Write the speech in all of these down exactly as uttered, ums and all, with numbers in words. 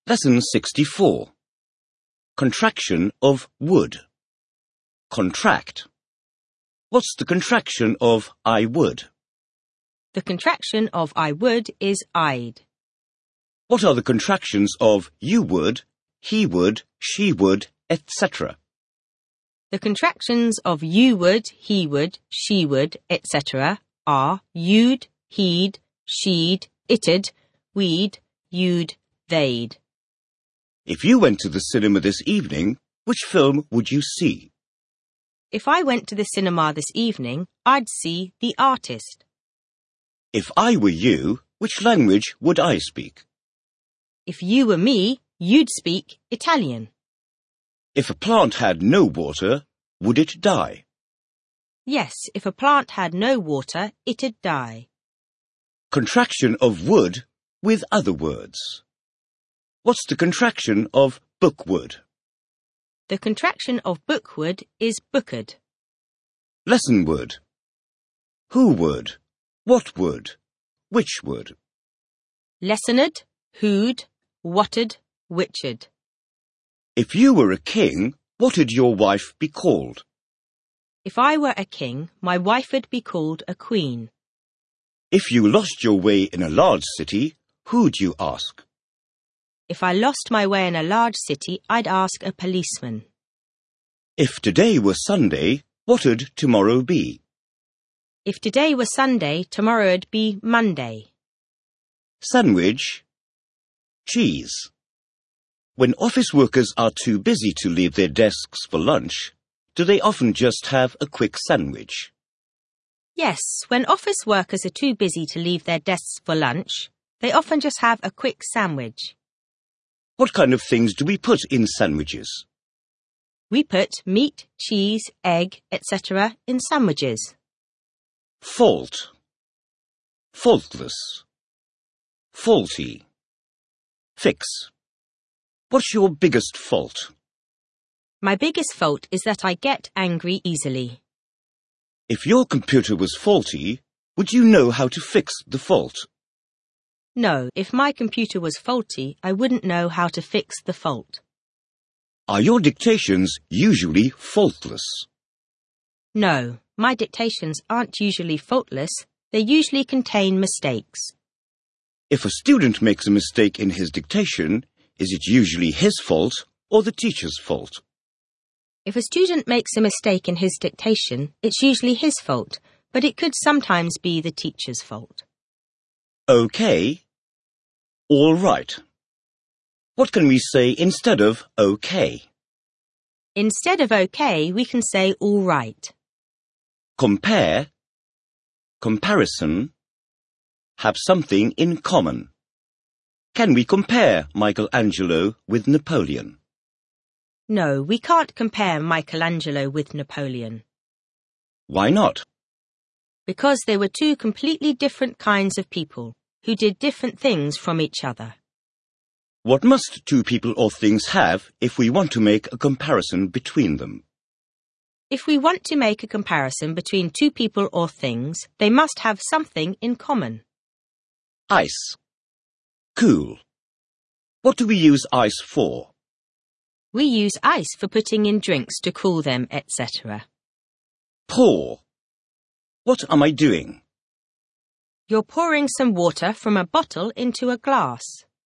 Lesson sixty-four. Contraction of would. Contract. What's the contraction of I would? The contraction of I would is I'd. What are the contractions of you would, he would, she would, et cetera? The contractions of you would, he would, she would, et cetera are you'd, he'd, she'd, it'd, we'd, you'd, they'd. If you went to the cinema this evening, which film would you see? If I went to the cinema this evening, I'd see The Artist. If I were you, which language would I speak? If you were me, you'd speak Italian. If a plant had no water, would it die? Yes, if a plant had no water, it'd die. Contraction of would with other words. What's the contraction of bookwood? The contraction of bookwood is booked. Lesson would. Who would? What would? Which would? Lessoned, who'd, what'd, which'd. If you were a king, what'd your wife be called? If I were a king, my wife would be called a queen. If you lost your way in a large city, who'd you ask? If I lost my way in a large city, I'd ask a policeman. If today were Sunday, what'd tomorrow be? If today were Sunday, tomorrow'd be Monday. Sandwich. Cheese. When office workers are too busy to leave their desks for lunch, do they often just have a quick sandwich? Yes, when office workers are too busy to leave their desks for lunch, they often just have a quick sandwich. What kind of things do we put in sandwiches? We put meat, cheese, egg, et cetera in sandwiches. Fault. Faultless. Faulty. Fix. What's your biggest fault? My biggest fault is that I get angry easily. If your computer was faulty, would you know how to fix the fault? No, if my computer was faulty, I wouldn't know how to fix the fault. Are your dictations usually faultless? No, my dictations aren't usually faultless. They usually contain mistakes. If a student makes a mistake in his dictation, is it usually his fault or the teacher's fault? If a student makes a mistake in his dictation, it's usually his fault, but it could sometimes be the teacher's fault. Okay. All right. What can we say instead of okay? Instead of okay, we can say all right. Compare. Comparison. Have something in common. Can we compare Michelangelo with Napoleon? No, we can't compare Michelangelo with Napoleon. Why not? Because they were two completely different kinds of people who did different things from each other. What must two people or things have if we want to make a comparison between them? If we want to make a comparison between two people or things, they must have something in common. Ice. Cool. What do we use ice for? We use ice for putting in drinks to cool them, et cetera. Pour. What am I doing? You're pouring some water from a bottle into a glass.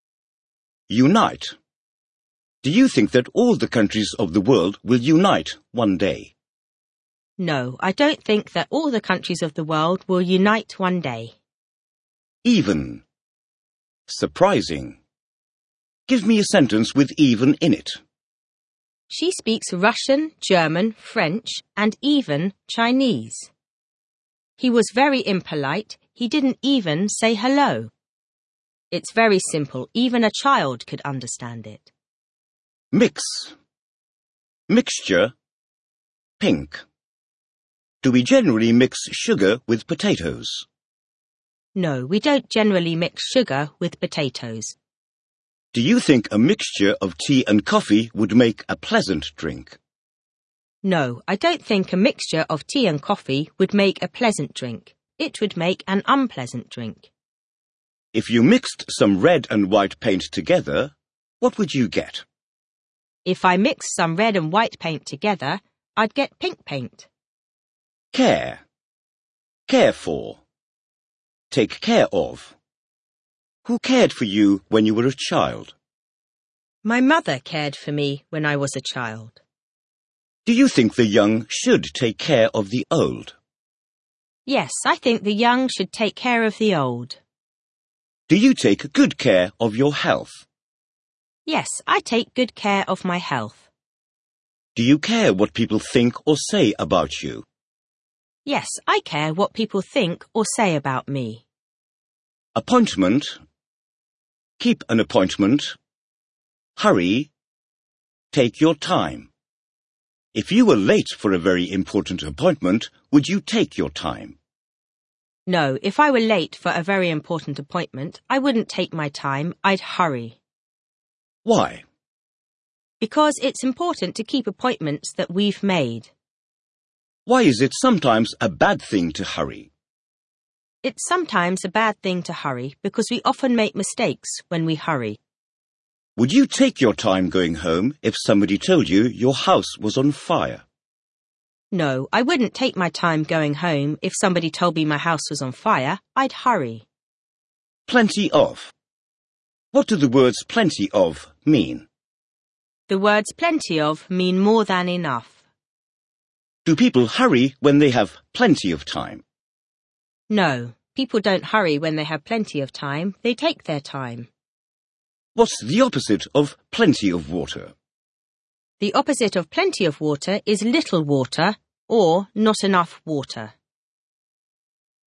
Unite. Do you think that all the countries of the world will unite one day? No, I don't think that all the countries of the world will unite one day. Even. Surprising. Give me a sentence with even in it. She speaks Russian, German, French, and even Chinese. He was very impolite. He didn't even say hello. It's very simple. Even a child could understand it. Mix. Mixture. Pink. Do we generally mix sugar with potatoes? No, we don't generally mix sugar with potatoes. Do you think a mixture of tea and coffee would make a pleasant drink? No, I don't think a mixture of tea and coffee would make a pleasant drink. It would make an unpleasant drink. If you mixed some red and white paint together, What would you get? If I mixed some red and white paint together, I'd get pink paint. Care. Care for. Take care of. Who cared for you when you were a child? My mother cared for me when I was a child. Do you think the young should take care of the old? Yes, I think the young should take care of the old. Do you take good care of your health? Yes, I take good care of my health. Do you care what people think or say about you? Yes, I care what people think or say about me. Appointment. Keep an appointment. Hurry. Take your time. If you were late for a very important appointment, would you take your time? No, if I were late for a very important appointment, I wouldn't take my time, I'd hurry. Why? Because it's important to keep appointments that we've made. Why is it sometimes a bad thing to hurry? It's sometimes a bad thing to hurry because we often make mistakes when we hurry. Would you take your time going home if somebody told you your house was on fire? No, I wouldn't take my time going home if somebody told me my house was on fire. I'd hurry. Plenty of. What do the words plenty of mean? The words plenty of mean more than enough. Do people hurry when they have plenty of time? No, people don't hurry when they have plenty of time. They take their time. What's the opposite of plenty of water? The opposite of plenty of water is little water or not enough water.